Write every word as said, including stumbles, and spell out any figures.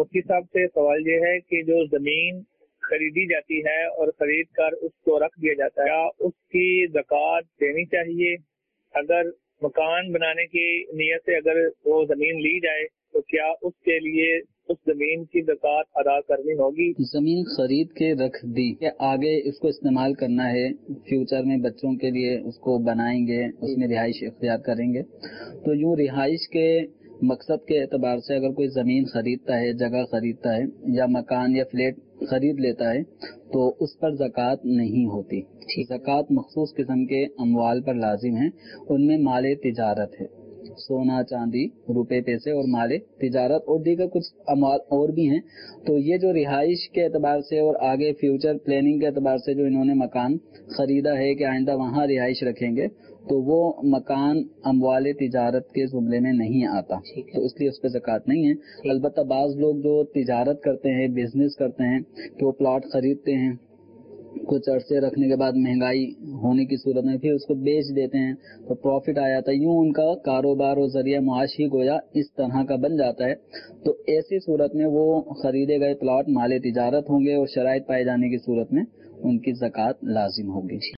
मुफ्ती साहब से सवाल ये है कि जो जमीन खरीदी जाती है और खरीद कर उसको रख दिया जाता है, क्या उसकी ज़कात देनी चाहिए? अगर मकान बनाने की नीयत से अगर वो जमीन ली जाए तो क्या उसके लिए उस जमीन की ज़कात अदा करनी होगी? जमीन खरीद के रख दी कि आगे इसको इस्तेमाल करना है, फ्यूचर में बच्चों के लिए उसको बनाएंगे, उसमें रिहाइश इख्तियार करेंगे, तो यूँ रिहाइश के मकसद के एतबार से अगर कोई ज़मीन खरीदता है, जगह खरीदता है या मकान या फ्लैट खरीद लेता है तो उस पर ज़कात नहीं होती। ज़कात मखसूस किस्म के अमवाल पर लाजिम है, उनमें माले तिजारत है, सोना चांदी रुपए पैसे और माले तिजारत और दीगर कुछ अमवाल और भी हैं। तो ये जो रिहाइश के एतबार से और आगे फ्यूचर प्लानिंग के एतबार से जो इन्होंने मकान खरीदा है कि आइंदा वहाँ रिहाइश रखेंगे, तो वो मकान अमवाल तिजारत के जुमले में नहीं आता, तो इसलिए उस पर ज़कात नहीं है। अलबत्ता बाज़ लोग जो तिजारत करते हैं, बिजनेस करते हैं, कि वो प्लॉट खरीदते हैं, कुछ अरसे रखने के बाद महंगाई होने की सूरत में फिर उसको बेच देते हैं तो प्रॉफिट आ जाता है, यूं उनका कारोबार और जरिया मुआश ही गोया इस तरह का बन जाता है। तो ऐसी सूरत में वो खरीदे गए प्लॉट माले तिजारत होंगे और शराइत पाए जाने की सूरत में उनकी ज़कात लाजिम होगी।